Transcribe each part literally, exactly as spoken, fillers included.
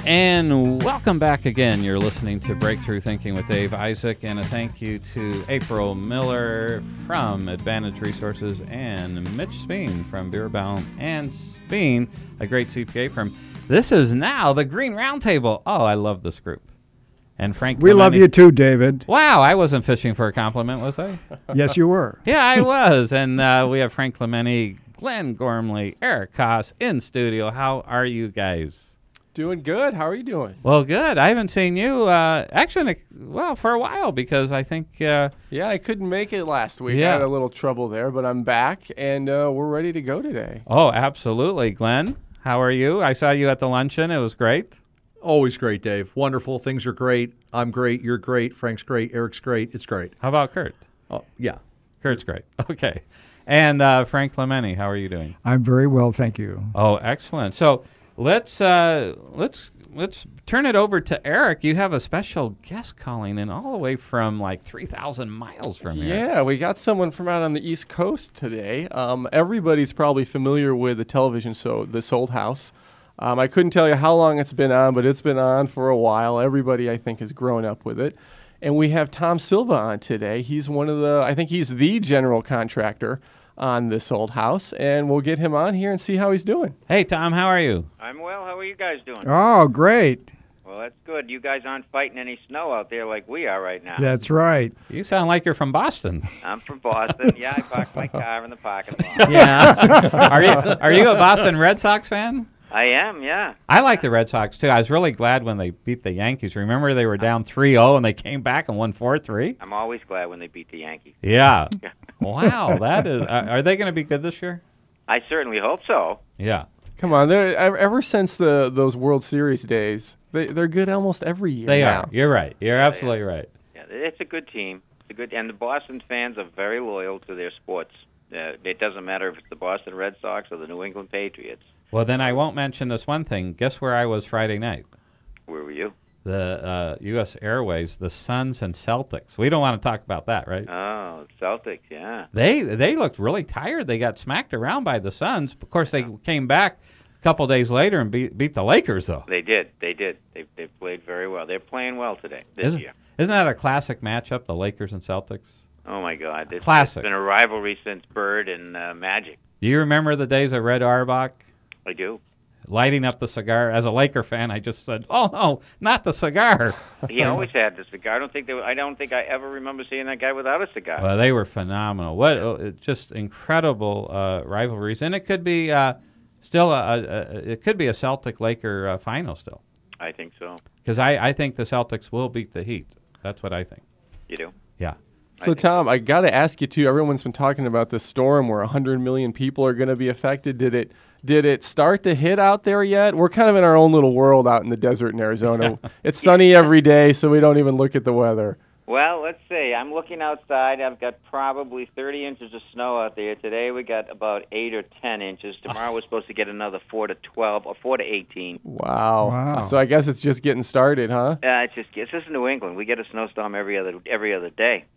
And welcome back again. You're listening to Breakthrough Thinking with Dave Isaac, and a thank you to April Miller from Advantage Resources and Mitch Speen from Beerbaum and Speen, a great C P A firm. This is now the Green Roundtable. Oh, I love this group. And Frank We Clementi. love you too, David. Wow, I wasn't fishing for a compliment, was I? Yes, you were. Yeah, I was. And uh, we have Frank Clementi, Glenn Gormley, Eric Koss in studio. How are you guys? Doing good. How are you doing? Well, good. I haven't seen you, uh, actually, well, for a while because I think... Uh, yeah, I couldn't make it last week. Yeah. I had a little trouble there, but I'm back, and uh, we're ready to go today. Oh, absolutely. Glenn, how are you? I saw you at the luncheon. It was great. Always great, Dave. Wonderful. Things are great. I'm great. You're great. Frank's great. Eric's great. It's great. How about Kurt? Oh, yeah. Kurt's great. Okay. And uh, Frank Clementi, how are you doing? I'm very well, thank you. Oh, excellent. So let's uh, let's let's turn it over to Eric. You have a special guest calling in all the way from like three thousand miles from here. Yeah, we got someone from out on the East Coast today. Um, everybody's probably familiar with the television show This Old House. Um, I couldn't tell you how long it's been on, but it's been on for a while. Everybody, I think, has grown up with it. And we have Tom Silva on today. He's one of the, I think he's the general contractor on This Old House. And we'll get him on here and see how he's doing. Hey, Tom, how are you? I'm well. How are you guys doing? Oh, great. Well, that's good. You guys aren't fighting any snow out there like we are right now. That's right. You sound like you're from Boston. I'm from Boston. Yeah, I parked my car in the parking lot. Yeah. Are you are you a Boston Red Sox fan? I am, yeah. I like the Red Sox, too. I was really glad when they beat the Yankees. Remember they were down three oh and they came back and won four three? I'm always glad when they beat the Yankees. Yeah. Wow, that is. Uh, are they going to be good this year? I certainly hope so. Yeah. Come on, they're, ev- ever since the those World Series days, they, they're good almost every year They now. are. You're right. You're absolutely right. Yeah, it's a good team. It's a good, and the Boston fans are very loyal to their sports. Uh, it doesn't matter if it's the Boston Red Sox or the New England Patriots. Well, then I won't mention this one thing. Guess where I was Friday night? Where were you? The uh, U S Airways, the Suns and Celtics. We don't want to talk about that, right? Oh, Celtics, yeah. They they looked really tired. They got smacked around by the Suns. Of course, they came back a couple days later and beat beat the Lakers, though. They did. They did. They they played very well. They're playing well today, this Isn't, year. isn't that a classic matchup, the Lakers and Celtics? Oh, my God. It's, Classic. It's been a rivalry since Bird and uh, Magic. Do you remember the days of Red Auerbach? I do. Lighting up the cigar. As a Laker fan, I just said, "Oh no, not the cigar." He always had the cigar. I don't think they, I don't think I ever remember seeing that guy without a cigar. Well, they were phenomenal. What uh, just incredible uh, rivalries, and it could be uh, still a, a, a it could be a Celtic Laker uh, final still. I think so. Because I, I think the Celtics will beat the Heat. That's what I think. You do? Yeah. So, Tom, I got to ask you, too, everyone's been talking about this storm where one hundred million people are going to be affected. Did it did it start to hit out there yet? We're kind of in our own little world out in the desert in Arizona. It's sunny every day, so we don't even look at the weather. Well, let's see. I'm looking outside. I've got probably thirty inches of snow out there. Today we got about eight or ten inches. Tomorrow we're supposed to get another four to twelve or four to eighteen. Wow. Wow. So I guess it's just getting started, huh? Uh, it's just it's just New England. We get a snowstorm every other every other day.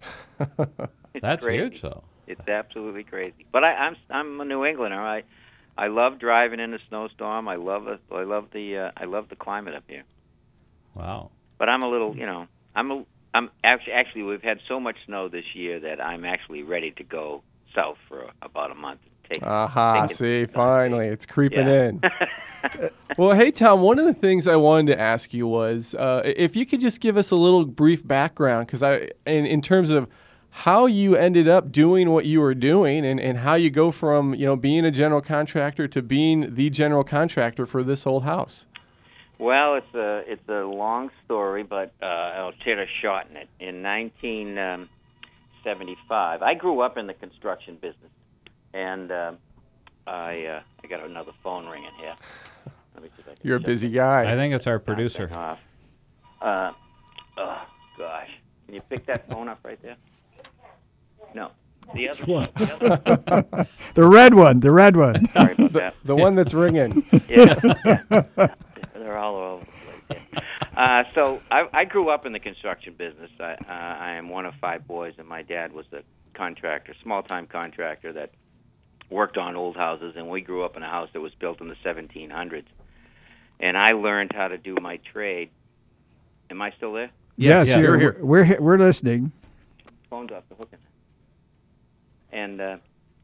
It's That's crazy. huge, though. It's absolutely crazy. But I, I'm I'm a New Englander. I I love driving in a snowstorm. I love it. I love the uh, I love the climate up here. Wow. But I'm a little, you know, I'm a I'm actually actually we've had so much snow this year that I'm actually ready to go south for about a month. Take, Aha, take it- see, finally, it's creeping Yeah. in. Well, hey, Tom, one of the things I wanted to ask you was uh, if you could just give us a little brief background, because I, in, in terms of how you ended up doing what you were doing and, and how you go from, you know, being a general contractor to being the general contractor for This Old House. Well, it's a it's a long story, but uh, I'll try to shorten it. In nineteen seventy-five, I grew up in the construction business, and uh, I uh, I got another phone ringing here. Let me see if I can You're a shut busy this guy. I think it's our thing producer. off. Uh, oh gosh, can you pick that phone up right there? No, the other one. The other one. The red one, the red one. Sorry about that. The one that's ringing. Yeah, yeah. They're all over the place. Yeah. Uh, so I, I grew up in the construction business. I, uh, I am one of five boys, and my dad was a contractor, small-time contractor that worked on old houses, and we grew up in a house that was built in the seventeen hundreds. and I learned how to do my trade. Am I still there? Yes, Yeah, you're, you're here. We're he- we're listening. Phone's off the hook. And uh,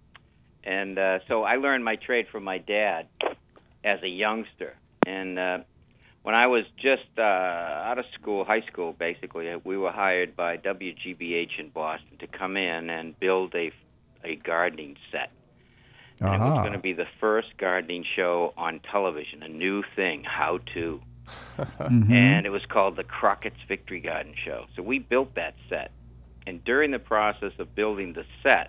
and uh, so I learned my trade from my dad as a youngster. And uh, when I was just uh, out of school, high school, basically, we were hired by W G B H in Boston to come in and build a a gardening set. And it was Aha. going to be the first gardening show on television, a new thing, how to. Mhm. And it was called the Crockett's Victory Garden Show. So we built that set. And during the process of building the set,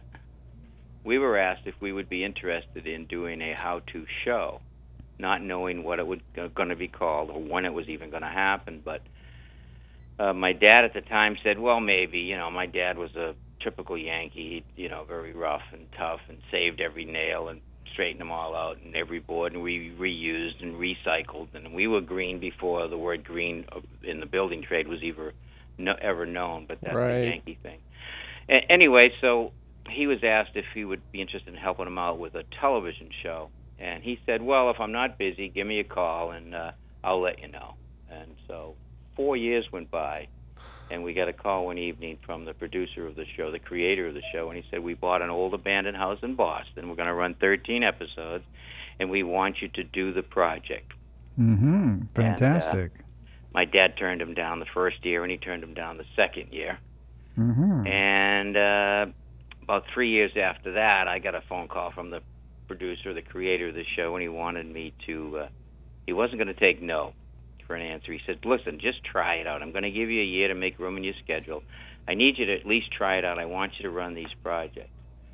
we were asked if we would be interested in doing a how-to show, not knowing what it was going to be called or when it was even going to happen. But uh, my dad at the time said, well, maybe. You know, my dad was a typical Yankee, you know, very rough and tough and saved every nail and straightened them all out and every board, and we reused and recycled. And we were green before the word green in the building trade was ever, no, ever known, but that's Right. a Yankee thing. A- anyway, so he was asked if he would be interested in helping him out with a television show. And he said, well, if I'm not busy, give me a call, and uh, I'll let you know. And so four years went by, and we got a call one evening from the producer of the show, the creator of the show, and he said, we bought an old abandoned house in Boston. We're going to run thirteen episodes, and we want you to do the project. Mm-hmm. Fantastic. My dad turned him down the first year, and he turned him down the second year. Mm-hmm. And uh, about three years after that, I got a phone call from the producer, the creator of the show, and he wanted me to, uh, he wasn't going to take no for an answer. He said, listen, just try it out. I'm going to give you a year to make room in your schedule. I need you to at least try it out. I want you to run these projects.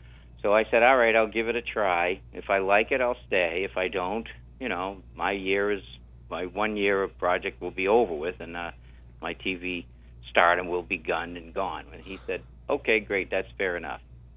So I said, all right, I'll give it a try. If I like it, I'll stay. If I don't, you know, my year is, my one year of project will be over with, and uh, my T V stardom will be gunned and gone. And he said, okay, great, that's fair enough.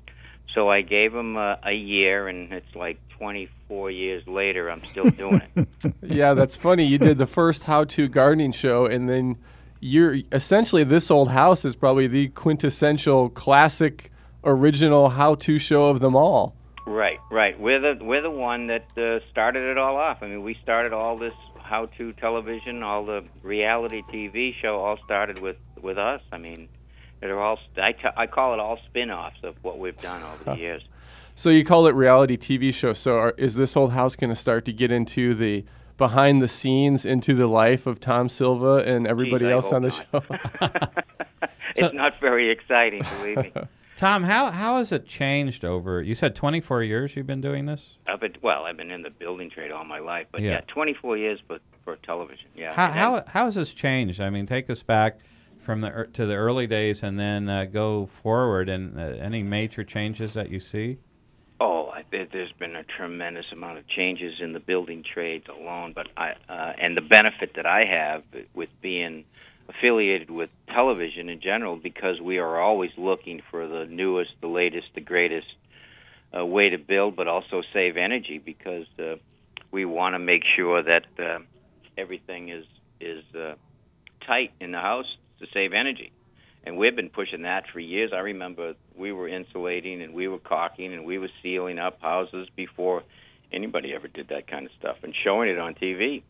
So I gave him uh, a year, and it's like twenty-four years later, I'm still doing it. Yeah, that's funny. You did the first how-to gardening show, and then you're essentially This Old House is probably the quintessential classic original how-to show of them all. Right, right. We're the we're the one that uh, started it all off. I mean, we started all this how-to television, all the reality T V show, all started with, with us. I mean, they're all I, t- I call it all spin-offs of what we've done over the years. So you call it reality T V show. So are, is This Old House going to start to get into the behind the scenes, into the life of Tom Silva and everybody Geez, I else on the hope show? It's not very exciting, believe me. Tom, how how has it changed over? You said twenty-four years you've been doing this. I've been, well, I've been in the building trade all my life, but Yeah. yeah, twenty-four years for, for television. Yeah. How And then- how how has this changed? I mean, take us back from the ear- to the early days, and then uh, go forward. And uh, any major changes that you see? Oh, I, there, there's been a tremendous amount of changes in the building trades alone, but I uh, and the benefit that I have with being affiliated with television in general, because we are always looking for the newest, the latest, the greatest uh, way to build, but also save energy, because uh, we want to make sure that uh, everything is is uh, tight in the house to save energy. And we've been pushing that for years. I remember we were insulating and we were caulking and we were sealing up houses before anybody ever did that kind of stuff, and showing it on T V.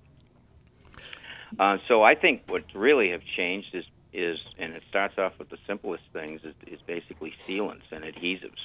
Uh, so I think what really have changed is, is, and it starts off with the simplest things, is, is basically sealants and adhesives.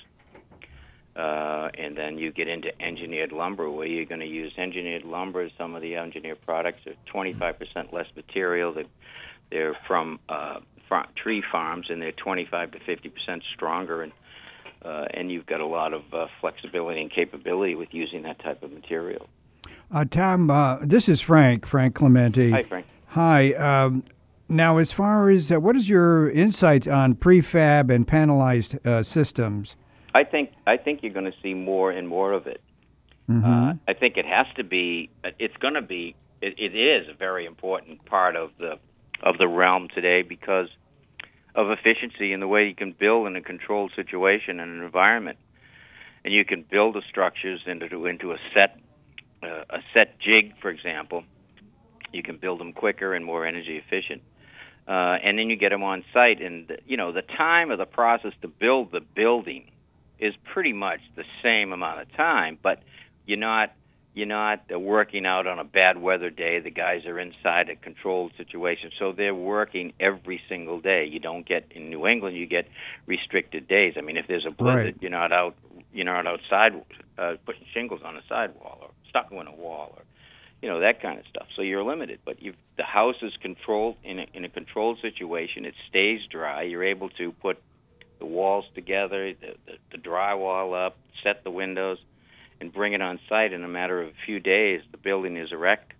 Uh, and then you get into engineered lumber, where you're going to use engineered lumber. Some of the engineered products are twenty-five percent less material. They're, they're from uh, far, tree farms, and they're twenty-five to fifty percent stronger. And uh, and you've got a lot of uh, flexibility and capability with using that type of material. Uh, Tom, uh, this is Frank, Frank Clementi. Hi, Frank. Hi. Um, now, as far as uh, what is your insights on prefab and panelized uh, systems? I think I think you're going to see more and more of it. Mm-hmm. Uh, I think it has to be. It's going to be. It, it is a very important part of the of the realm today, because of efficiency and the way you can build in a controlled situation and an environment, and you can build the structures into into a set uh, a set jig, for example. You can build them quicker and more energy efficient. Uh, and then you get them on site, and you know the time of the process to build the building is pretty much the same amount of time, but you're not You're not uh, working out on a bad weather day. The guys are inside a controlled situation, so they're working every single day. You don't get in New England. You get restricted days. I mean, if there's a blizzard, Right. you're not out. You're not outside uh, putting shingles on a sidewall or stucco in a wall or, you know, that kind of stuff. So you're limited. But you've, the house is controlled in a, in a controlled situation. It stays dry. You're able to put the walls together, the, the, the drywall up, set the windows, and bring it on site in a matter of a few days. The building is erect.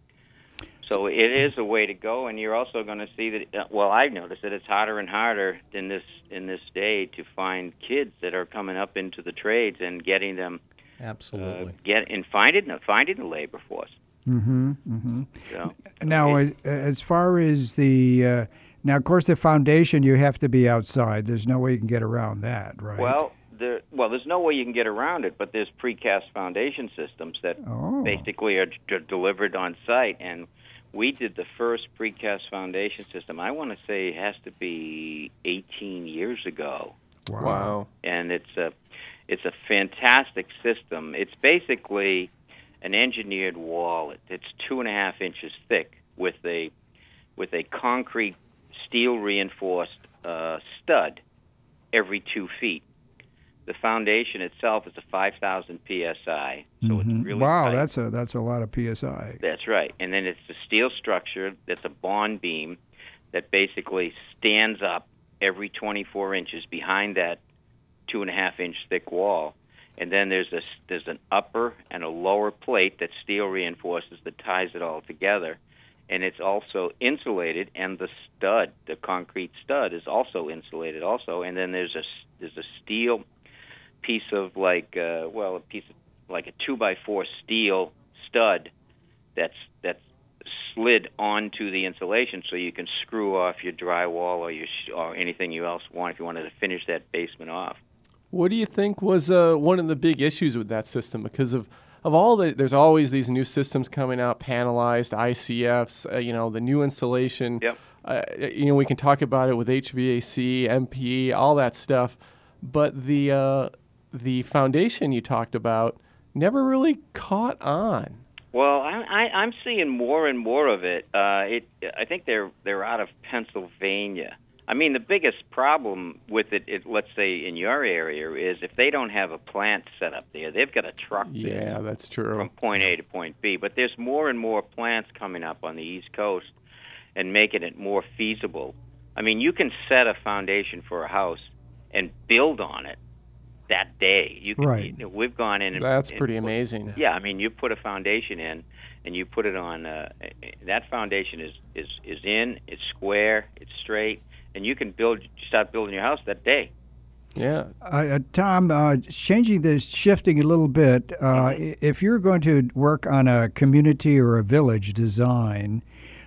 So it is a way to go, and you're also going to see that. Uh, well, I've noticed that it's harder and harder in this in this day to find kids that are coming up into the trades and getting them Absolutely. uh, get and finding finding the labor force. Mm-hmm. Mm-hmm. So, Now, it- as, as far as the uh, now, of course, the foundation, you have to be outside. There's no way you can get around that, right? well, there well, there's no way you can get around it, but there's precast foundation systems that Oh. basically are d- delivered on site, and we did the first precast foundation system. I want to say it has to be eighteen years ago. wow. Wow. And it's a it's a fantastic system. It's basically an engineered wall. It, it's two and a half inches thick with a with a concrete steel reinforced uh, stud every two feet. The foundation itself is a five thousand P S I, so Mhm. it's really wow, tight. that's a that's a lot of P S I. That's right. And then it's a steel structure that's a bond beam that basically stands up every twenty-four inches behind that two and a half inch thick wall. And then there's a, there's an upper and a lower plate that steel reinforces that ties it all together. And it's also insulated, and the stud, the concrete stud, is also insulated also. And then there's a, there's a steel piece of like, uh, well, a piece of like a two by four steel stud that's that's slid onto the insulation, so you can screw off your drywall or your sh- or anything you else want if you wanted to finish that basement off. What do you think was uh, one of the big issues with that system? Because of, of all the, there's always these new systems coming out, panelized, I C Fs, uh, you know, the new insulation. Yep. Uh, you know, we can talk about it with H V A C, M P E, all that stuff. But the uh, the foundation you talked about never really caught on. Well, I, I, I'm seeing more and more of it. Uh, it. I think they're they're out of Pennsylvania. I mean, the biggest problem with it, it, let's say in your area, is if they don't have a plant set up there, they've got a truck there Yeah, that's true. from point A to point B. But there's more and more plants coming up on the East Coast and making it more feasible. I mean, you can set a foundation for a house and build on it that day. You can, Right. you know, we've gone in and That's and pretty put- amazing. Yeah, I mean, you put a foundation in, and you put it on. Uh, that foundation is, is is in. It's square. It's straight, and you can build. Start building your house that day. Yeah. Uh, uh, Tom, uh, changing this, shifting a little bit, uh, i- if you're going to work on a community or a village design,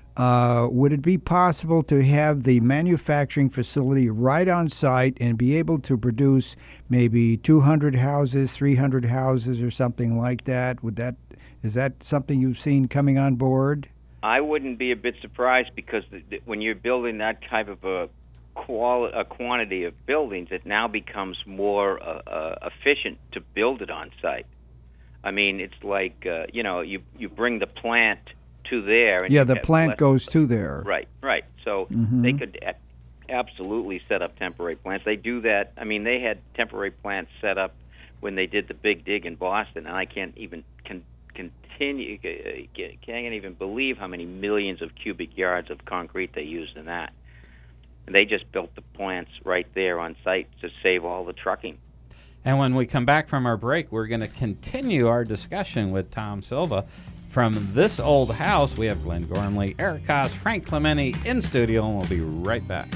uh, would it be possible to have the manufacturing facility right on site and be able to produce maybe two hundred houses, three hundred houses, or something like that? Would that is that something you've seen coming on board? I wouldn't be a bit surprised because the, the, when you're building that type of a, quali- a quantity of buildings, it now becomes more uh, uh, efficient to build it on site. I mean, it's like uh, you know, you you bring the plant to there. And Yeah, you the have plant less- goes to there. Right, right. So they could a- absolutely set up temporary plants. They do that. I mean, they had temporary plants set up when they did the big dig in Boston, and I can't even con- continue, uh, can't even believe how many millions of cubic yards of concrete they used in that. And they just built the plants right there on site to save all the trucking. And when we come back from our break, we're going to continue our discussion with Tom Silva. From this old house, we have Glenn Gormley, Eric Koss, Frank Clementi in studio, and we'll be right back.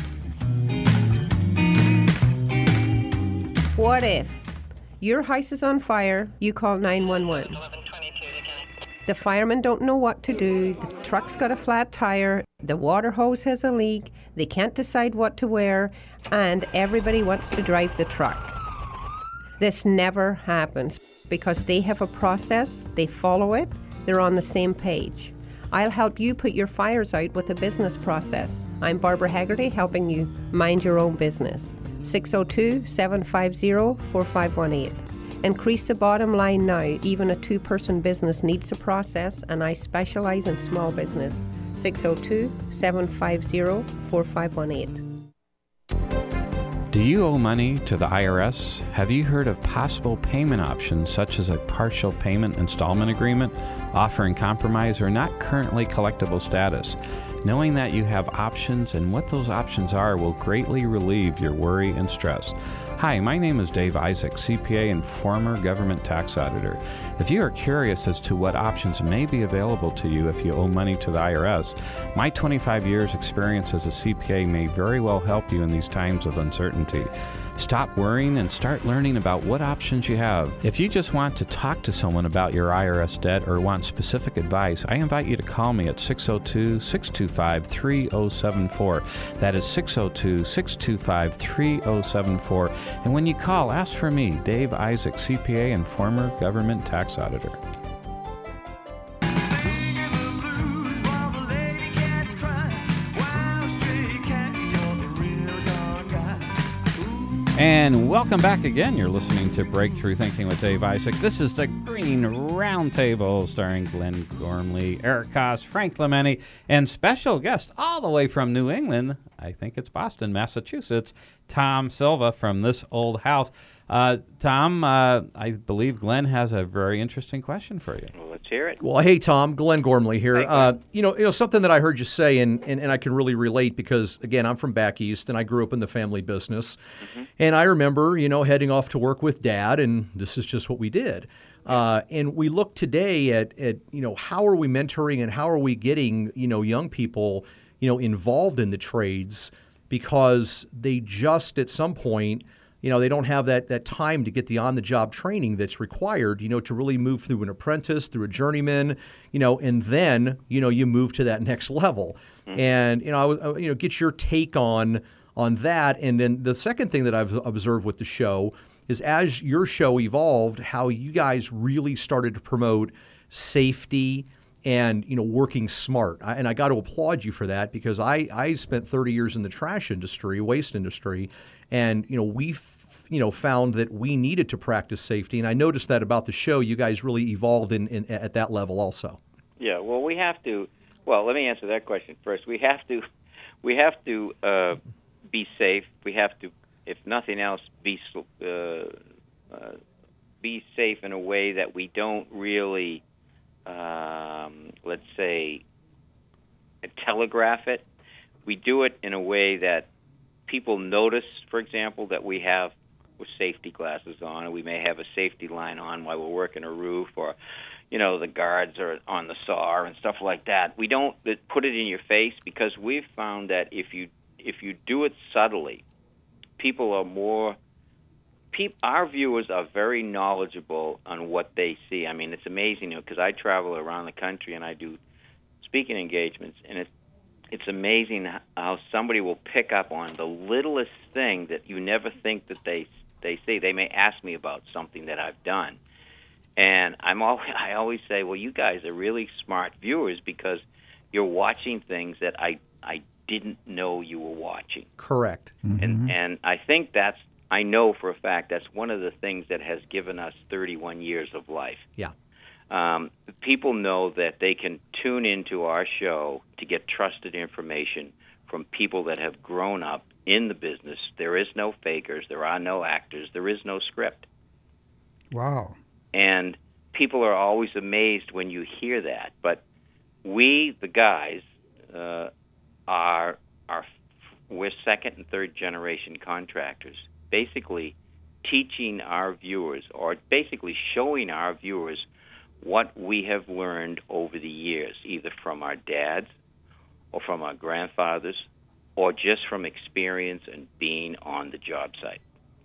What if your house is on fire, you call nine one one. The firemen don't know what to do, the truck's got a flat tire, the water hose has a leak, they can't decide what to wear, and everybody wants to drive the truck. This never happens because they have a process, they follow it, they're on the same page. I'll help you put your fires out with a business process. I'm Barbara Haggerty, helping you mind your own business. six oh two, seven five zero, four five one eight. Increase the bottom line now. Even a two-person business needs a process, and I specialize in small business. six oh two, seven five zero, four five one eight. Do you owe money to the I R S? Have you heard of possible payment options such as a partial payment installment agreement, offering compromise or not currently collectible status? Knowing that you have options and what those options are will greatly relieve your worry and stress. Hi, my name is Dave Isaac, C P A and former government tax auditor. If you are curious as to what options may be available to you if you owe money to the I R S, my twenty-five years experience as a C P A may very well help you in these times of uncertainty. Stop worrying and start learning about what options you have. If you just want to talk to someone about your I R S debt or want specific advice, I invite you to call me at six oh two, six two five, three oh seven four. That is six oh two, six two five, three oh seven four. And when you call, ask for me, Dave Isaac, C P A and former government tax auditor. And welcome back again. You're listening to Breakthrough Thinking with Dave Isaac. This is the Green Roundtable starring Glenn Gormley, Eric Koss, Frank Clementi, and special guest all the way from New England, I think it's Boston, Massachusetts, Tom Silva from This Old House. Uh, Tom, uh, I believe Glenn has a very interesting question for you. Well, let's hear it. Well, hey, Tom, Glenn Gormley here. Hey, Glenn. Uh, you know, you know something that I heard you say, and, and, and I can really relate because, again, I'm from back east, and I grew up in the family business. Mm-hmm. And I remember, you know, heading off to work with Dad, and this is just what we did. Uh, and we look today at, at, you know, how are we mentoring and how are we getting, you know, young people, you know, involved in the trades because they just at some point – you know, they don't have that that time to get the on-the-job training that's required, you know, to really move through an apprentice, through a journeyman, you know, and then, you know, you move to that next level. Mm-hmm. And, you know, I, you know, get your take on on that. And then the second thing that I've observed with the show is as your show evolved, how you guys really started to promote safety and, you know, working smart. I, and I got to applaud you for that because I, I spent thirty years in the trash industry, waste industry, and, you know, we, you know, found that we needed to practice safety. And I noticed that about the show, you guys really evolved in, in at that level also. Yeah, well, we have to, well, let me answer that question first. We have to, we have to uh, be safe. We have to, if nothing else, be uh, uh, be safe in a way that we don't really, um, let's say, telegraph it. We do it in a way that people notice, for example, that we have safety glasses on, and we may have a safety line on while we're working a roof, or, you know, the guards are on the saw and stuff like that. We don't put it in your face because we've found that if you if you do it subtly, people are more. Peop, our viewers are very knowledgeable on what they see. I mean, it's amazing, you know, because I travel around the country and I do speaking engagements, and it's It's amazing how somebody will pick up on the littlest thing that you never think that they they see. They may ask me about something that I've done, and I'm always, I always say, well, you guys are really smart viewers because you're watching things that I I didn't know you were watching. Correct. Mm-hmm. And and I think that's I know for a fact that's one of the things that has given us thirty-one years of life. Yeah. Um, people know that they can tune into our show to get trusted information from people that have grown up in the business. There is no fakers. There are no actors. There is no script. Wow. And people are always amazed when you hear that. But we, the guys, uh, are, are we're second and third generation contractors, basically teaching our viewers or basically showing our viewers what we have learned over the years, either from our dads or from our grandfathers or just from experience and being on the job site.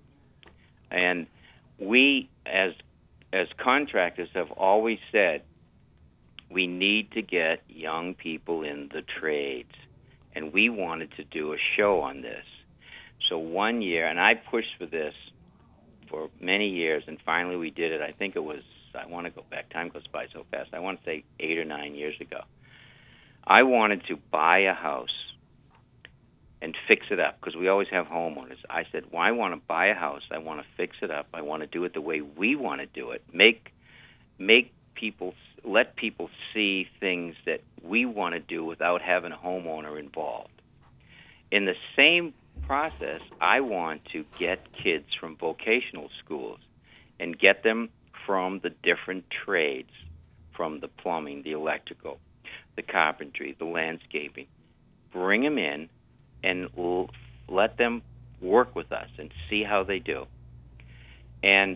And we, as as contractors, have always said we need to get young people in the trades, and we wanted to do a show on this. So one year, and I pushed for this for many years, and finally we did it. I think it was I want to go back. Time goes by so fast. I want to say eight or nine years ago. I wanted to buy a house and fix it up, because we always have homeowners. I said, well, I want to buy a house. I want to fix it up. I want to do it the way we want to do it. Make make people, let people see things that we want to do without having a homeowner involved. In the same process, I want to get kids from vocational schools and get them from the different trades, from the plumbing, the electrical, the carpentry, the landscaping. Bring them in and l- let them work with us and see how they do. And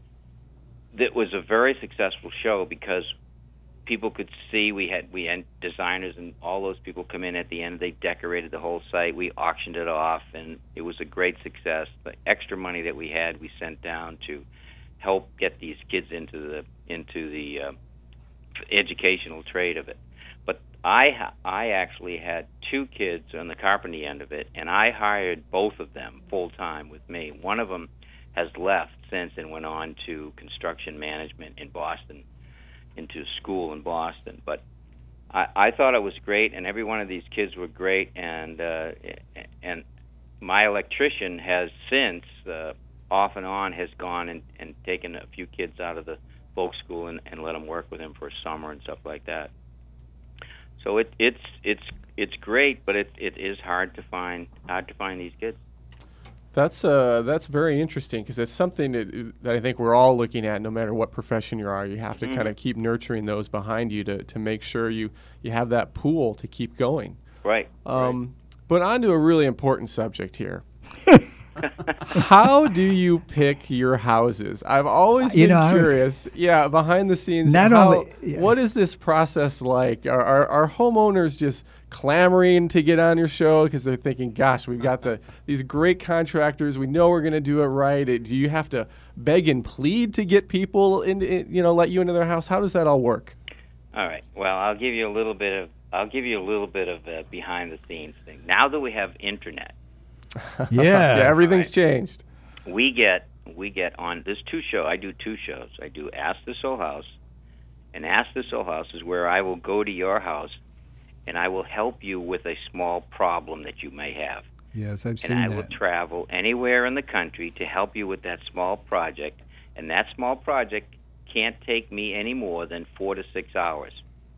it was a very successful show because people could see we had we had designers and all those people come in at the end. They decorated the whole site. We auctioned it off, and it was a great success. The extra money that we had, we sent down to help get these kids into the into the uh, educational trade of it. But I ha- I actually had two kids on the carpentry end of it, and I hired both of them full time with me. One of them has left since and went on to construction management in Boston, into school in Boston. But I, I thought it was great, and every one of these kids were great. And uh, and my electrician has since, uh, off and on, has gone and, and taken a few kids out of the folk school and, and let them work with him for a summer and stuff like that. So it, it's it's it's great, but it it is hard to find hard to find these kids. That's uh that's very interesting, because it's something that, that I think we're all looking at. No matter what profession you are, you have to mm-hmm. kind of keep nurturing those behind you to, to make sure you, you have that pool to keep going. Right. Um, right. But on to a really important subject here. How do you pick your houses? I've always been you know, curious. Was, yeah, behind the scenes. Not how, only, yeah. What is this process like? Are, are, are homeowners just clamoring to get on your show because they're thinking, "Gosh, we've got the these great contractors. We know we're going to do it right." Do you have to beg and plead to get people in, in, you know, let you into their house? How does that all work? All right. Well, I'll give you a little bit of I'll give you a little bit of a behind the scenes thing. Now that we have internet. Yeah, yeah, everything's right. changed. We get we get on there's two shows. I do two shows. I do Ask This Old House, and Ask This Old House is where I will go to your house, and I will help you with a small problem that you may have. Yes, I've seen that. And I that. will travel anywhere in the country to help you with that small project, and that small project can't take me any more than four to six hours.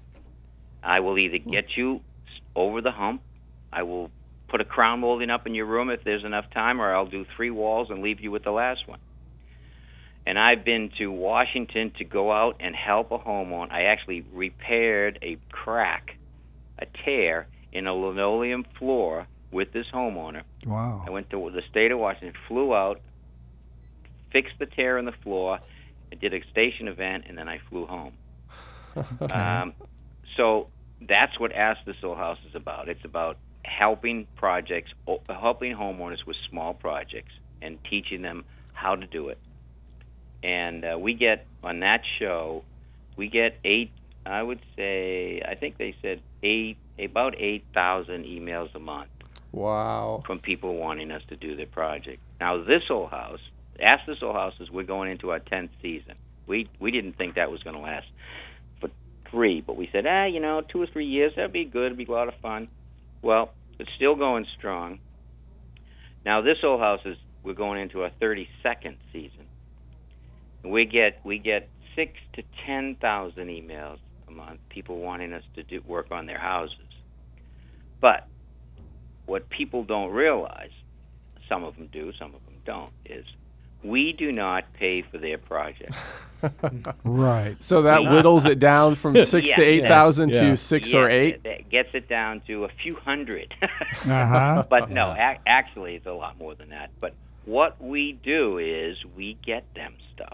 I will either get you over the hump, I will put a crown molding up in your room if there's enough time, or I'll do three walls and leave you with the last one. And I've been to Washington to go out and help a homeowner. I actually repaired a crack, a tear in a linoleum floor with this homeowner. Wow. I went to the state of Washington, flew out, fixed the tear in the floor, I did a station event, and then I flew home. Okay. Um, so that's what Ask This Old House is about. It's about helping projects, helping homeowners with small projects and teaching them how to do it. And uh, we get, on that show, we get eight, I would say, I think they said eight, about eight thousand emails a month. Wow. From people wanting us to do their project. Now, this old house, Ask This Old House, is we're going into our tenth season. We we didn't think that was going to last for three, but we said, ah, you know, two or three years, that'd be good, it'd be a lot of fun. Well, it's still going strong. Now, this old house is, we're going into our thirty-second season. We get we get six to ten thousand emails a month, people wanting us to do work on their houses. But what people don't realize, some of them do, some of them don't, is we do not pay for their project. Right. So that whittles it down from six yeah. to eight thousand yeah. to six yeah, or eight. That gets it down to a few hundred. Uh-huh. But no, ac- actually, it's a lot more than that. But what we do is we get them stuff.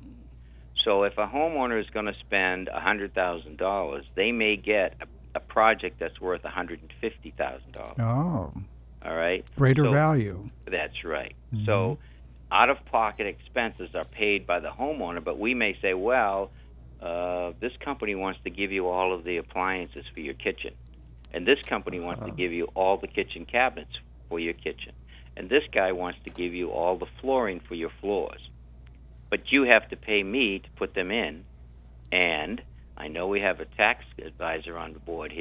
So if a homeowner is going to spend a hundred thousand dollars, they may get a, a project that's worth a hundred and fifty thousand dollars. Oh. All right. Greater so, value. That's right. Mm-hmm. So out-of-pocket expenses are paid by the homeowner, but we may say, well, uh, this company wants to give you all of the appliances for your kitchen, and this company wants uh-huh. to give you all the kitchen cabinets for your kitchen, and this guy wants to give you all the flooring for your floors. But you have to pay me to put them in, and I know we have a tax advisor on the board here.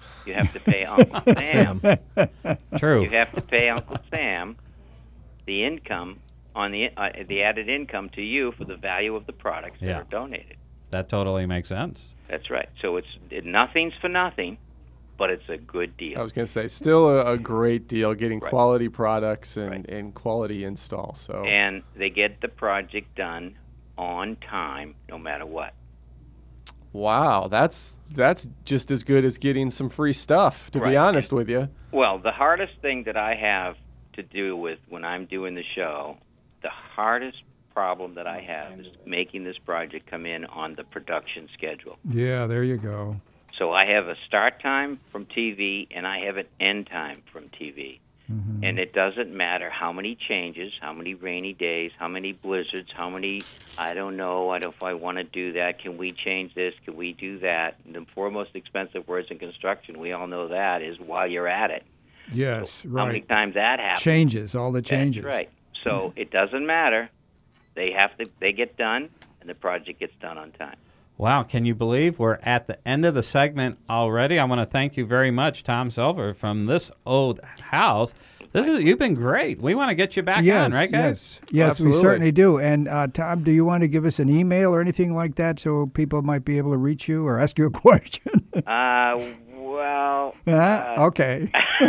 You have to pay Uncle Sam. True. You have to pay Uncle Sam the income on the uh, the added income to you for the value of the products that Yeah. are donated. That totally makes sense. That's right. So it's it, nothing's for nothing, but it's a good deal. I was going to say, still a, a great deal getting Right. quality products and, Right. and quality install. So And they get the project done on time, no matter what. wow, that's that's just as good as getting some free stuff, to Right. be honest with you. Well, the hardest thing that I have to do with when I'm doing the show, the hardest problem that I have is making this project come in on the production schedule. Yeah, there you go. So I have a start time from T V and I have an end time from T V. Mm-hmm. And it doesn't matter how many changes, how many rainy days, how many blizzards, how many, I don't know, I don't know if I want to do that. Can we change this? Can we do that? And the four most expensive words in construction, we all know that, is while you're at it. Yes, How many right. times that happens? Changes, all the changes. That's right. So it doesn't matter. They have to. They get done, and the project gets done on time. Wow, can you believe we're at the end of the segment already? I want to thank you very much, Tom Silver from This Old House. This is You've been great. We want to get you back Yes, on, right, guys? yes, yes, Absolutely. we certainly do. And uh, Tom, do you want to give us an email or anything like that so people might be able to reach you or ask you a question? Uh, well. uh, okay.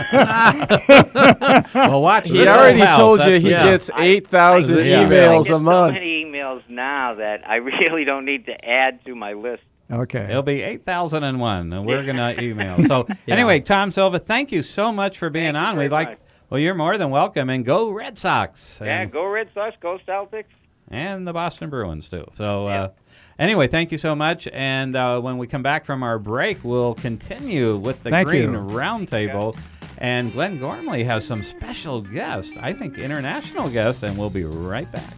Well, watch He This already Old House. told you That's he the- yeah. gets eight thousand I- I- emails I get a month. so many emails now that I really don't need to add to my list. Okay. It'll be eight thousand one, and we're going to email. So anyway, Tom Silva, thank you so much for being Thank you on. very We'd like, much. well, you're more than welcome, and go Red Sox. Yeah, And, go Red Sox, go Celtics. and the Boston Bruins, too. So uh, anyway, thank you so much. And uh, when we come back from our break, we'll continue with the Thank Green you. Roundtable. And Glenn Gormley has some special guests, I think international guests, and we'll be right back.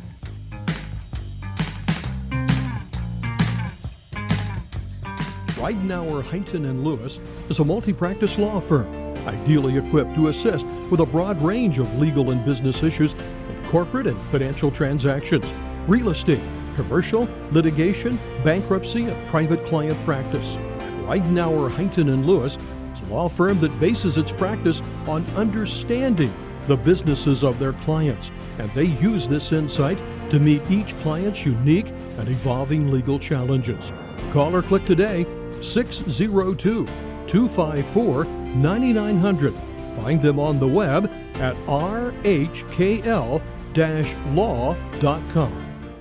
Ridenour, Heighton and Lewis is a multi-practice law firm, ideally equipped to assist with a broad range of legal and business issues in corporate and financial transactions, real estate, commercial, litigation, bankruptcy, and private client practice. Ridenour, Heighton and Lewis is a law firm that bases its practice on understanding the businesses of their clients, and they use this insight to meet each client's unique and evolving legal challenges. Call or click today, six oh two, two five four, nine nine hundred. Find them on the web at r h k l dash law dot com.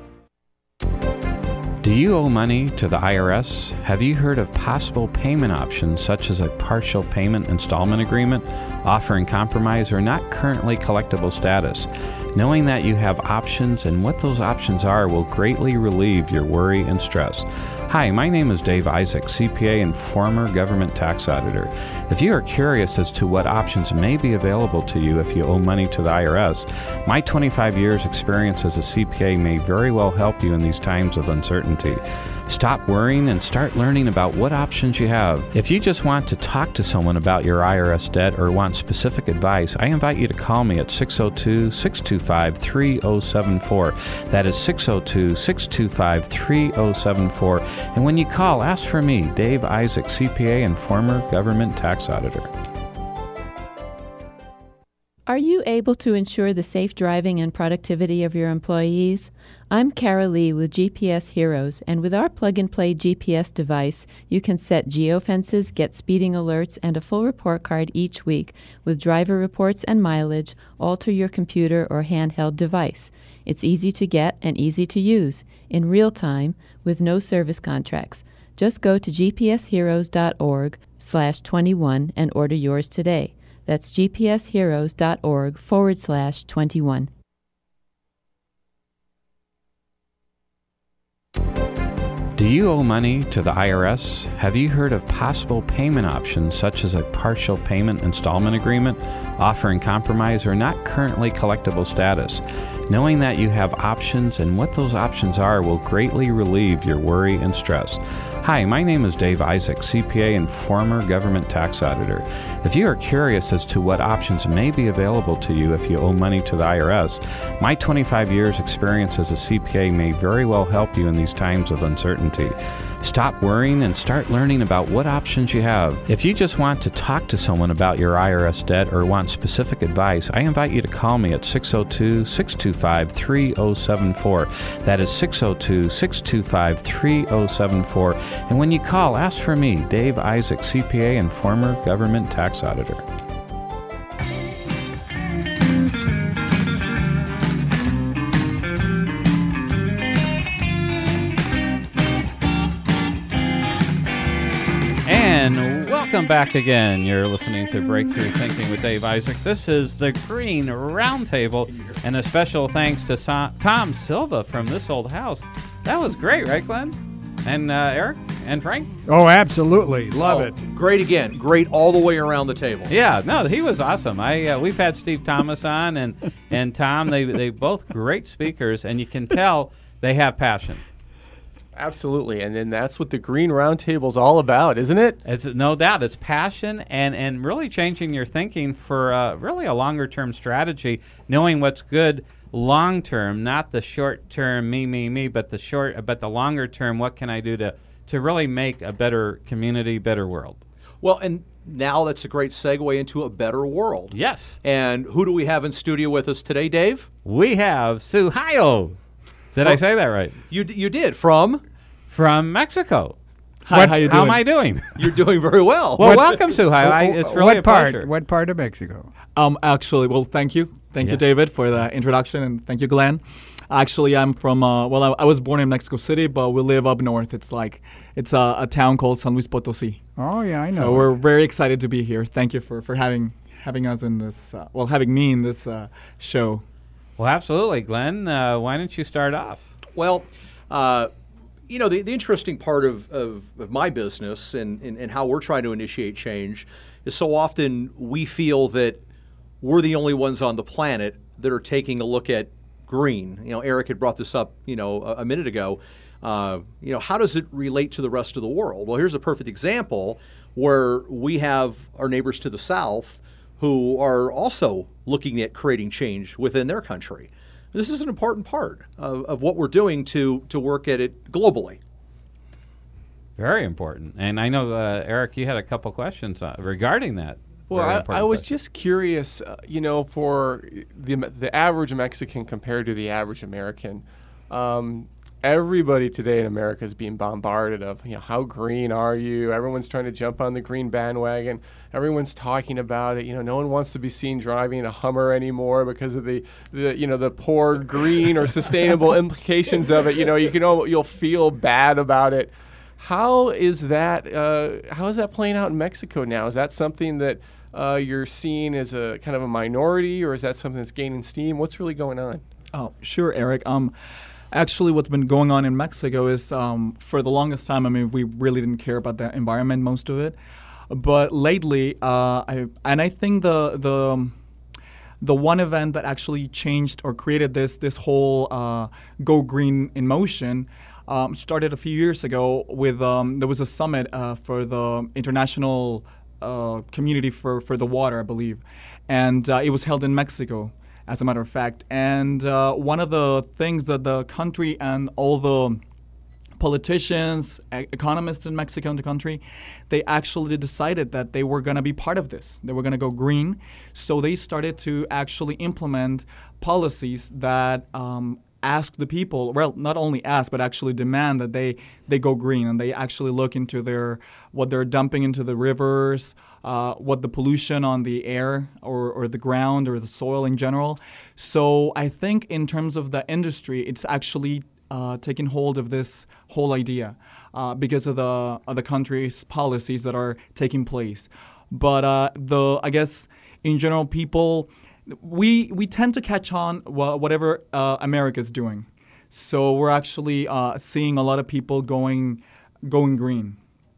Do you owe money to the I R S? Have you heard of possible payment options such as a partial payment installment agreement, offering compromise or not currently collectible status? Knowing that you have options and what those options are will greatly relieve your worry and stress. Hi, my name is Dave Isaac, C P A and former government tax auditor. If you are curious as to what options may be available to you if you owe money to the I R S, my twenty-five years experience as a C P A may very well help you in these times of uncertainty. Stop worrying and start learning about what options you have. If you just want to talk to someone about your I R S debt or want specific advice, I invite you to call me at six oh two, six two five, three oh seven four. That is six oh two, six two five, three oh seven four. And when you call, ask for me, Dave Isaac, C P A and former government tax auditor. Are you able to ensure the safe driving and productivity of your employees? I'm Kara Lee with G P S Heroes, and with our plug-and-play G P S device, you can set geofences, get speeding alerts, and a full report card each week with driver reports and mileage, all to your computer or handheld device. It's easy to get and easy to use, in real time, with no service contracts. Just go to gpsheroes.org slash 21 and order yours today. That's gpsheroes.org forward slash 21. Do you owe money to the I R S? Have you heard of possible payment options such as a partial payment installment agreement, offering compromise or not currently collectible status? Knowing that you have options and what those options are will greatly relieve your worry and stress. Hi, my name is Dave Isaac, C P A and former government tax auditor. If you are curious as to what options may be available to you if you owe money to the I R S, my twenty-five years experience as a C P A may very well help you in these times of uncertainty. Stop worrying and start learning about what options you have. If you just want to talk to someone about your I R S debt or want specific advice, I invite you to call me at six oh two, six two five, three oh seven four. That is six oh two, six two five, three oh seven four. And when you call, ask for me, Dave Isaac, C P A and former government tax auditor. And welcome back again. You're listening to Breakthrough Thinking with Dave Isaac. This is the Green Roundtable, and a special thanks to so- Tom Silva from This Old House. That was great, right, Glenn? And uh, Eric and Frank? Oh, absolutely. Love Oh, it. Great again. Great all the way around the table. Yeah, no, he was awesome. I uh, we've had Steve Thomas on, and and Tom. They they both great speakers, and you can tell they have passion. Absolutely, and then that's what the Green Roundtable's all about, isn't it? It's no doubt. It's passion and, and really changing your thinking for uh, really a longer term strategy, knowing what's good long term, not the short term me me me, but the short, but the longer term. What can I do to to really make a better community, better world? Well, and now that's a great segue into a better world. Yes. And who do we have in studio with us today, Dave? We have Suhayo. Did I say that right? You d- you did from From Mexico. Hi, What- how you How doing? am I doing? You're doing very well. Well, welcome, Suhayo. I, it's really what a part? pleasure. What part of Mexico? Um, actually, well, thank you, thank Yeah. you, David, for the introduction, and thank you, Glenn. Actually, I'm from. Uh, well, I, I was born in Mexico City, but we live up north. It's like it's a, a town called San Luis Potosí. Oh, yeah, I know. So we're very excited to be here. Thank you for, for having having us in this. Uh, well, having me in this uh, show. Well, absolutely, Glenn. Uh, why don't you start off? Well, uh, you know, the, the interesting part of, of, of my business and, and, and how we're trying to initiate change is so often we feel that we're the only ones on the planet that are taking a look at green. You know, Eric had brought this up, you know, a, a minute ago. Uh, you know, how does it relate to the rest of the world? Well, here's a perfect example where we have our neighbors to the south who are also looking at creating change within their country. This is an important part of, of what we're doing to, to work at it globally. Very important. And I know, uh, Eric, you had a couple questions uh, regarding that. Well, Very I, important I was question. just curious, uh, you know, for the the average Mexican compared to the average American. Um, everybody today in America is being bombarded of, you know, how green are you? Everyone's trying to jump on the green bandwagon. Everyone's talking about it. You know, no one wants to be seen driving a Hummer anymore because of the, the you know, the poor green or sustainable implications of it. You know, you can al- you'll feel bad about it. How is that? Uh, how is that playing out in Mexico now? Is that something that uh, you're seeing as a kind of a minority, or is that something that's gaining steam? What's really going on? Oh, sure, Eric. Um, actually, what's been going on in Mexico is, um, for the longest time, I mean, we really didn't care about the environment, most of it. But lately, uh, I, and I think the the the one event that actually changed or created this this whole uh, Go Green in motion um, started a few years ago with um, there was a summit uh, for the international uh, community for, for the water, I believe, and uh, it was held in Mexico, as a matter of fact. And uh, one of the things that the country and all the politicians, e- economists in Mexico and the country, they actually decided that they were going to be part of this. They were going to go green. So they started to actually implement policies that um, ask the people, well, not only ask, but actually demand that they, they go green, and they actually look into their what they're dumping into the rivers, uh, what the pollution on the air or, or the ground or the soil in general. So I think in terms of the industry, it's actually Uh, taking hold of this whole idea uh, because of the of the country's policies that are taking place. But uh, the I guess in general, people we we tend to catch on wh- whatever uh, America's doing. So we're actually uh, seeing a lot of people going going green.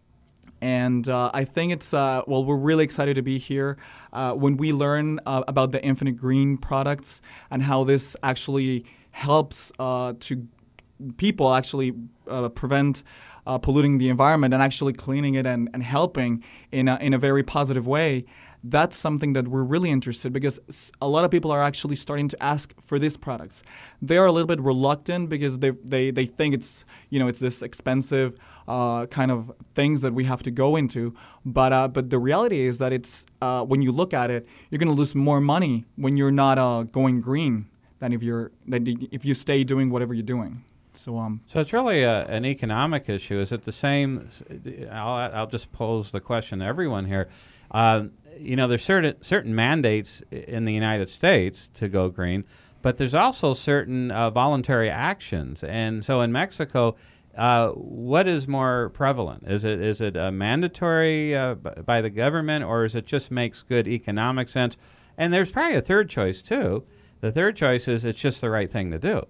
And uh, I think it's, uh, well, we're really excited to be here. Uh, when we learn uh, about the Infinite Green products and how this actually helps uh, to people actually uh, prevent uh, polluting the environment and actually cleaning it and, and helping in a, in a very positive way, that's something that we're really interested, because a lot of people are actually starting to ask for these products. They are a little bit reluctant because they they, they think it's, you know, it's this expensive uh, kind of things that we have to go into. But uh, but the reality is that it's uh, when you look at it, you're going to lose more money when you're not uh, going green than if you're than if you stay doing whatever you're doing. So um. So it's really a, an economic issue. Is it the same? I'll I'll just pose the question to everyone here. Uh, you know, there's certain certain mandates in the United States to go green, but there's also certain uh, voluntary actions. And so in Mexico, uh, what is more prevalent? Is it is it uh, mandatory uh, b- by the government, or is it just makes good economic sense? And there's probably a third choice too. The third choice is it's just the right thing to do.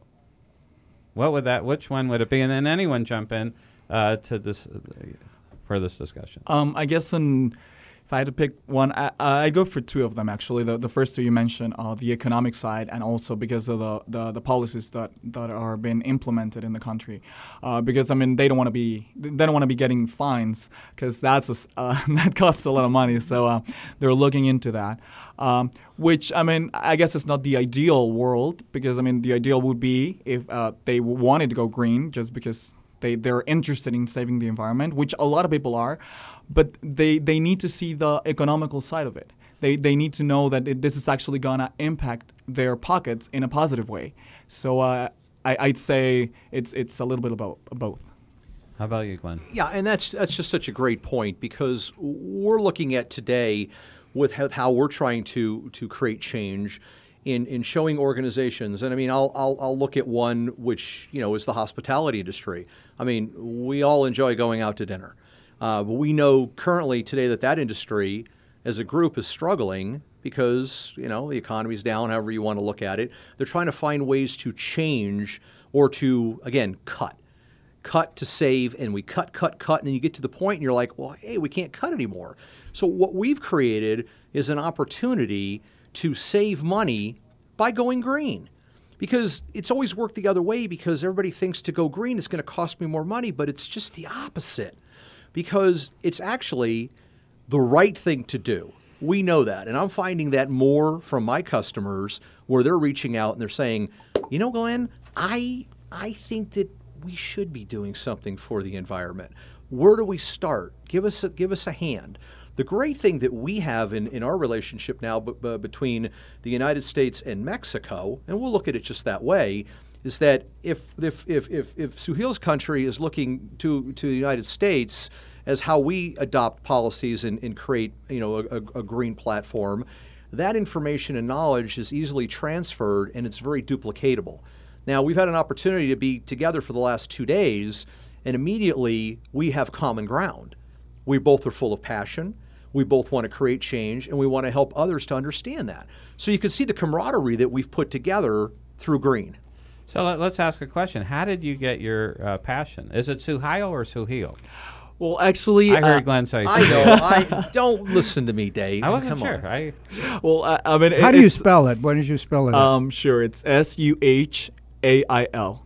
What would that? Which one would it be? And then anyone jump in uh, to this uh, for this discussion. Um, I guess in. If I had to pick one, I, I go for two of them, actually. The the first two you mentioned, uh, the economic side, and also because of the, the, the policies that, that are being implemented in the country. Uh, because, I mean, they don't want to be they don't want to be getting fines, because that's a, uh, that costs a lot of money. So uh, they're looking into that. Um, which, I mean, I guess it's not the ideal world, because, I mean, the ideal would be if uh, they wanted to go green just because they, they're interested in saving the environment, which a lot of people are. But they, they need to see the economical side of it. They they need to know that it, this is actually going to impact their pockets in a positive way. So uh, I, I'd say it's it's a little bit about both. How about you, Glenn? Yeah, and that's that's just such a great point, because we're looking at today with how, how we're trying to to create change in, in showing organizations. And I mean, I'll, I'll I'll look at one which, you know, is the hospitality industry. I mean, we all enjoy going out to dinner. Uh, but we know currently today that that industry as a group is struggling because, you know, the economy's down, however you want to look at it. They're trying to find ways to change or to, again, cut. Cut to save, and we cut, cut, cut, and then you get to the point and you're like, well, hey, we can't cut anymore. So what we've created is an opportunity to save money by going green. Because it's always worked the other way, because everybody thinks to go green is going to cost me more money, but it's just the opposite. Because it's actually the right thing to do. We know that. And I'm finding that more from my customers, where they're reaching out and they're saying, you know, Glenn, I I think that we should be doing something for the environment. Where do we start? Give us a, give us a hand. The great thing that we have in, in our relationship now b- b- between the United States and Mexico, and we'll look at it just that way, is that if if if if, if Suhail's country is looking to, to the United States as how we adopt policies and, and create, you know, a, a green platform, that information and knowledge is easily transferred, and it's very duplicatable. Now, we've had an opportunity to be together for the last two days, and immediately we have common ground. We both are full of passion. We both want to create change, and we want to help others to understand that. So you can see the camaraderie that we've put together through green. So let, let's ask a question. How did you get your uh, passion? Is it Suhail or Suhail? Well, actually, I heard uh, Glenn say. I know. I don't listen to me, Dave. I wasn't Come sure. on. I well, I, I mean, How it, do you it's- spell it? Why did you spell it? Um, sure, it's S U H A I L.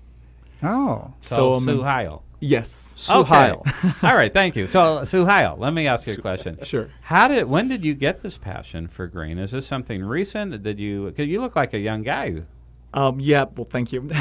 oh, so I mean, Suhail. yes. Suhail. Okay. All right, thank you. So Suhail, let me ask you a question. Sure. How did? When did you get this passion for green? Is this something recent? Did you? Because you look like a young guy. Um, yeah, well, thank you.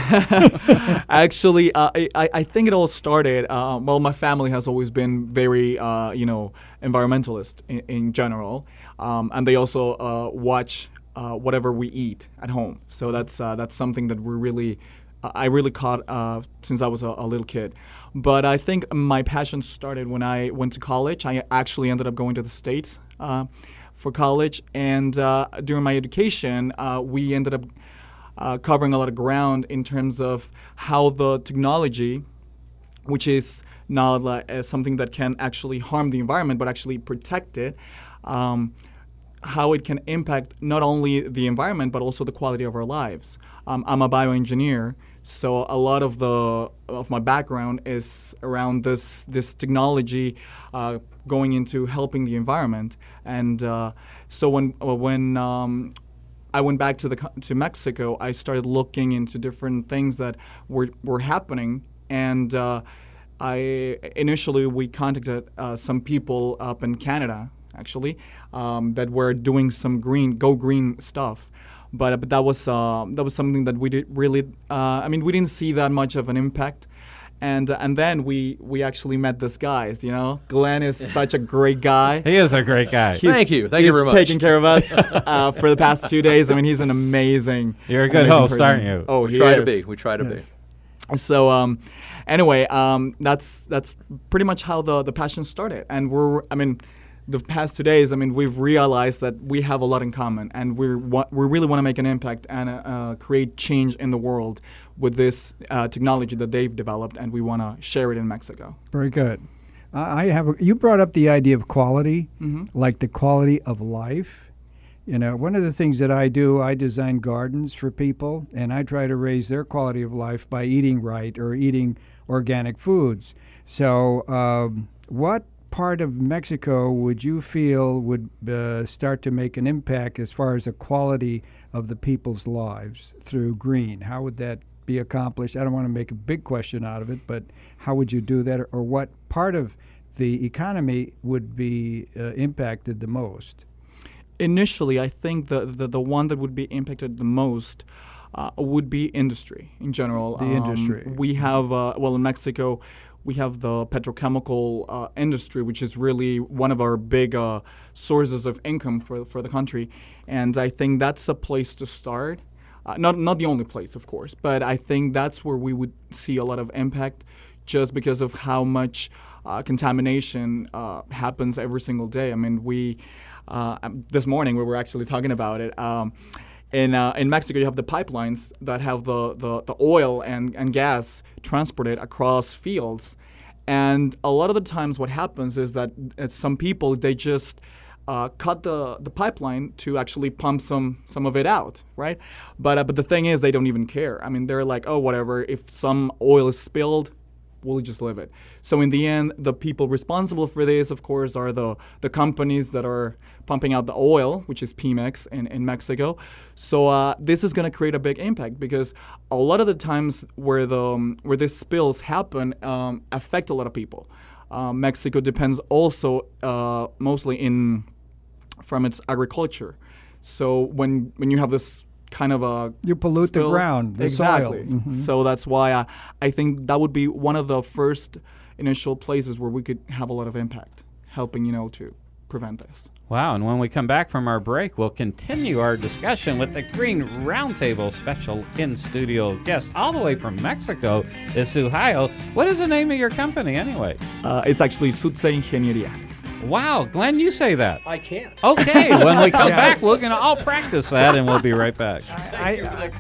Actually, uh, I, I think it all started, uh, well, my family has always been very, uh, you know, environmentalist in, in general. Um, and they also uh, watch uh, whatever we eat at home. So that's uh, that's something that we really, uh, I really caught uh, since I was a, a little kid. But I think my passion started when I went to college. I actually ended up going to the States uh, for college. And uh, during my education, uh, we ended up Uh, covering a lot of ground in terms of how the technology, which is not like, uh, something that can actually harm the environment but actually protect it, um, how it can impact not only the environment but also the quality of our lives. Um, I'm a bioengineer, so a lot of the of my background is around this this technology uh, going into helping the environment. And uh, so when when um, I went back to the to Mexico, I started looking into different things that were were happening, and uh, I initially we contacted uh, some people up in Canada, actually, um, that were doing some green, go green stuff. But, uh, but that was uh, that was something that we did really. Uh, I mean, we didn't see that much of an impact, and uh, and then we we actually met this guys. You know, Glenn is such a great guy. He is a great guy. He's, Thank you. Thank he's you very much. taking care of us uh, for the past two days. I mean, he's an amazing. You're a good amazing host, person. aren't you? Oh, We he try is. to be. We try to Yes. be. So um, anyway, um, that's that's pretty much how the the passion started, and we're I mean. The past two days, I mean, we've realized that we have a lot in common, and we wa- we really want to make an impact and uh, uh, create change in the world with this uh, technology that they've developed, and we want to share it in Mexico. Very good. I I have. A, you brought up the idea of quality, Mm-hmm. like the quality of life. You know, one of the things that I do, I design gardens for people, and I try to raise their quality of life by eating right or eating organic foods. So, um, what part of Mexico would you feel would uh, start to make an impact as far as the quality of the people's lives through green? How would that be accomplished? I don't want to make a big question out of it, but how would you do that, or, or what part of the economy would be uh, impacted the most? Initially, I think the, the, the one that would be impacted the most uh, would be industry in general. The industry. We have, uh, well, in Mexico, we have the petrochemical uh, industry, which is really one of our big uh, sources of income for for the country, and I think that's a place to start. Uh, not not the only place, of course, but I think that's where we would see a lot of impact, just because of how much uh, contamination uh, happens every single day. I mean, we uh, um, this morning we were actually talking about it. Um, In uh, in Mexico, you have the pipelines that have the, the, the oil and, and gas transported across fields. And a lot of the times what happens is that uh, some people, they just uh, cut the, the pipeline to actually pump some, some of it out, right? But, uh, but the thing is, they don't even care. I mean, they're like, oh, whatever, if some oil is spilled, we'll just leave it. So in the end, the people responsible for this, of course, are the, the companies that are pumping out the oil, which is Pemex in, in Mexico. So uh, this is going to create a big impact, because a lot of the times where the um, where these spills happen um, affect a lot of people. Uh, Mexico depends also uh, mostly in from its agriculture. So when when you have this kind of a You pollute spill, the ground, the exactly. soil. Mhm. So that's why I, I think that would be one of the first initial places where we could have a lot of impact, helping, you know, to prevent this. Wow, and when we come back from our break, we'll continue our discussion with the Green Roundtable special in-studio guest all the way from Mexico is Suhail. What is the name of your company anyway? Uh, it's actually Sutse Ingeniería. Wow, Glenn, you say that. I can't. Okay, when we come back, we're going to all practice that, and we'll be right back. I, I,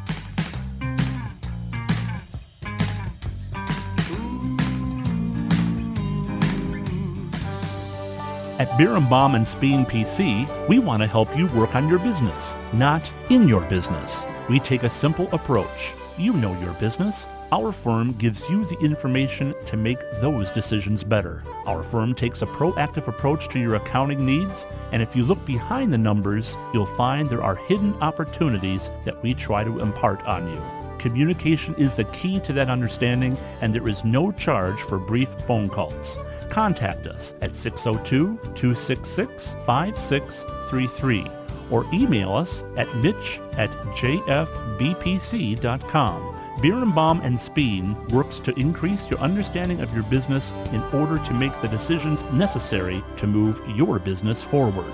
At Birnbaum and Speen P C, we want to help you work on your business, not in your business. We take a simple approach. You know your business. Our firm gives you the information to make those decisions better. Our firm takes a proactive approach to your accounting needs, and if you look behind the numbers, you'll find there are hidden opportunities that we try to impart on you. Communication is the key to that understanding, and there is no charge for brief phone calls. Contact us at six oh two, two six six, five six three three or email us at mitch at j f b p c dot com. Birnbaum and Speen works to increase your understanding of your business in order to make the decisions necessary to move your business forward.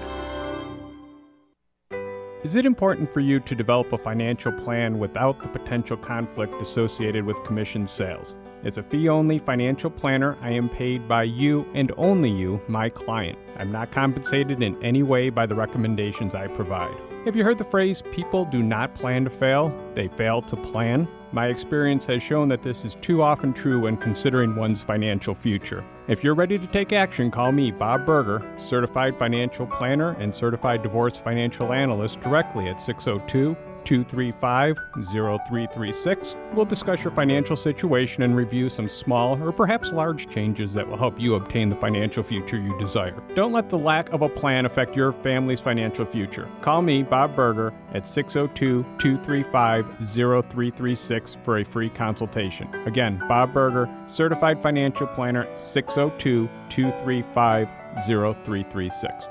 Is it important for you to develop a financial plan without the potential conflict associated with commission sales? As a fee-only financial planner, I am paid by you and only you, my client. I'm not compensated in any way by the recommendations I provide. Have you heard the phrase, people do not plan to fail, they fail to plan? My experience has shown that this is too often true when considering one's financial future. If you're ready to take action, call me, Bob Berger, Certified Financial Planner and Certified Divorce Financial Analyst, directly at six oh two, two three five, zero three three six. We'll discuss your financial situation and review some small or perhaps large changes that will help you obtain the financial future you desire. Don't let the lack of a plan affect your family's financial future. Call me, Bob Berger, at six oh two, two three five, zero three three six for a free consultation. Again, Bob Berger, Certified Financial Planner, six oh two, two three five, zero three three six.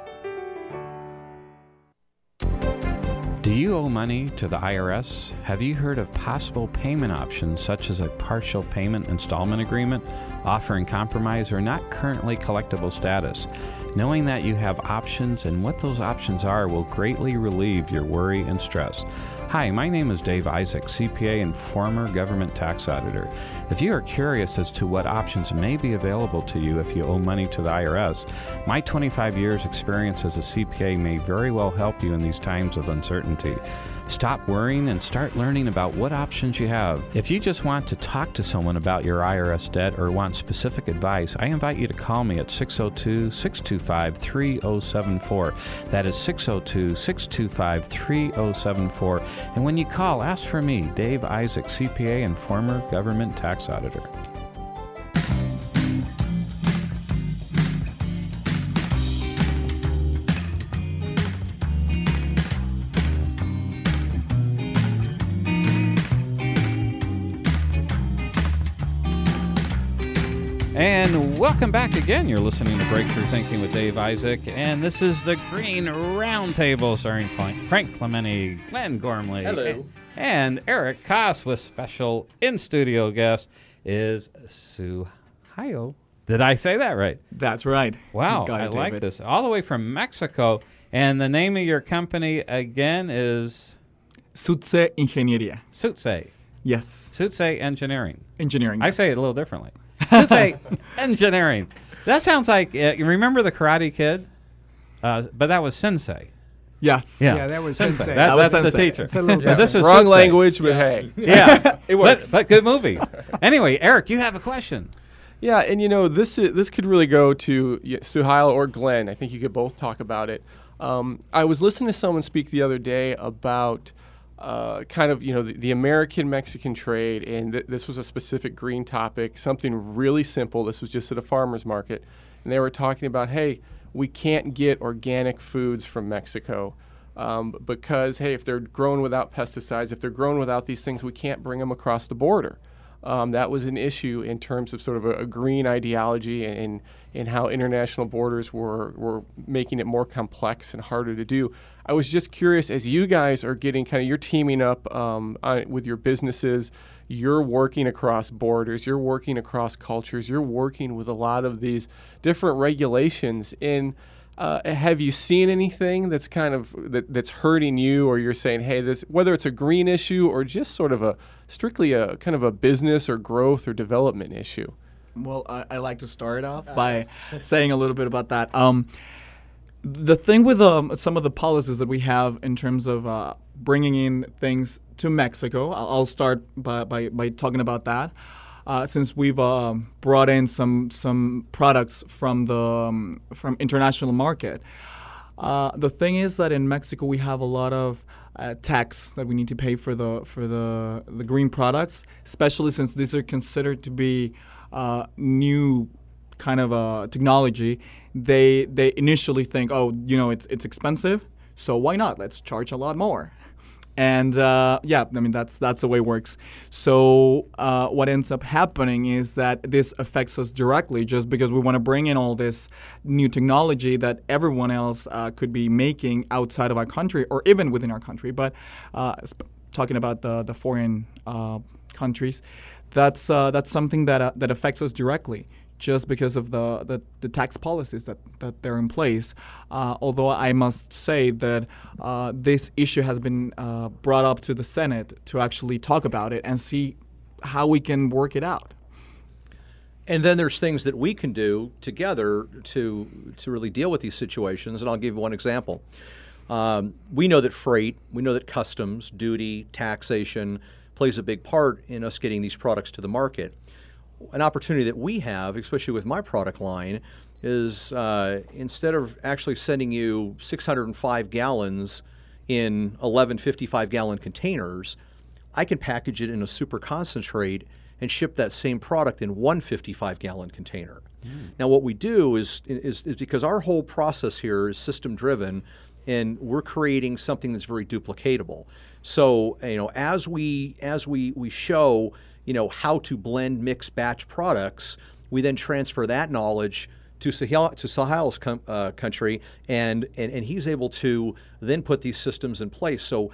Do you owe money to the I R S? Have you heard of possible payment options such as a partial payment installment agreement, offering compromise or not currently collectible status? Knowing that you have options and what those options are will greatly relieve your worry and stress. Hi, my name is Dave Isaac, C P A and former government tax auditor. If you are curious as to what options may be available to you if you owe money to the I R S, my twenty-five years experience as a C P A may very well help you in these times of uncertainty. Stop worrying and start learning about what options you have. If you just want to talk to someone about your I R S debt or want specific advice, I invite you to call me at six oh two, six two five, three oh seven four. That is six oh two, six two five, three oh seven four. And when you call, ask for me, Dave Isaac, C P A and former government tax auditor. And welcome back again. You're listening to Breakthrough Thinking with Dave Isaac, and this is the Green Roundtable starring Frank Clementi, Glenn Gormley, Hello. and Eric Koss with special in-studio guest is Sue Hayo. Did I say that right? That's right. Wow, Got it, I like David. this. All the way from Mexico, and the name of your company again is Sutze Ingeniería. Sutze. Yes. Sutze Engineering. Engineering. I yes. say it a little differently. Sutze Engineering. That sounds like, uh, you remember the Karate Kid? Uh, but that was Sensei. Yes. Yeah, Yeah, that was Sensei. Sensei. That, That was that's the Sensei. teacher. It's a little Yeah, this is Wrong Sutze. language, but hey. Yeah, It works. But, but good movie. Anyway, Eric, you have a question. Yeah, and you know this is, this could really go to y- Suhail or Glenn. I think you could both talk about it. Um, I was listening to someone speak the other day about uh, kind of you know the, the American-Mexican trade, and th- this was a specific green topic, something really simple. This was just at a farmer's market, and they were talking about, hey, we can't get organic foods from Mexico. Um, because, hey, if they're grown without pesticides, if they're grown without these things, we can't bring them across the border. Um, that was an issue in terms of sort of a, a green ideology and, and how international borders were, were making it more complex and harder to do. I was just curious, as you guys are getting kind of, you're teaming up um, on, with your businesses, you're working across borders, you're working across cultures, you're working with a lot of these different regulations. In Uh, have you seen anything that's kind of that, that's hurting you, or you're saying, hey, this, whether it's a green issue or just sort of a strictly a kind of a business or growth or development issue? Well, I, I like to start off by saying a little bit about that. Um, the thing with um, some of the policies that we have in terms of uh, bringing in things to Mexico, I'll, I'll start by, by, by talking about that. Uh, since we've uh, brought in some some products from the um, from international market, uh, the thing is that in Mexico we have a lot of uh, tax that we need to pay for the for the the green products, especially since these are considered to be uh, new kind of uh, technology. They they initially think, oh, you know, it's it's expensive, so why not? Let's charge a lot more. And uh, yeah, I mean that's that's the way it works. So uh, what ends up happening is that this affects us directly, just because we want to bring in all this new technology that everyone else uh, could be making outside of our country or even within our country. But uh, sp- talking about the the foreign uh, countries, that's uh, that's something that uh, that affects us directly, just because of the, the, the tax policies that, that they're in place. Uh, although I must say that uh, this issue has been uh, brought up to the Senate to actually talk about it and see how we can work it out. And then there's things that we can do together to to really deal with these situations. And I'll give you one example. Um, we know that freight, we know that customs, duty, taxation plays a big part in us getting these products to the market. An opportunity that we have, especially with my product line, is uh, instead of actually sending you six hundred five gallons in eleven fifty-five gallon containers, I can package it in a super concentrate and ship that same product in one fifty-five gallon container. Mm. Now what we do is, is, is because our whole process here is system driven, and we're creating something that's very duplicatable. So, you know, as we as we, we show, you know, how to blend, mix, batch products, we then transfer that knowledge to Sahil, to Sahal's com, uh, country, and, and and he's able to then put these systems in place. So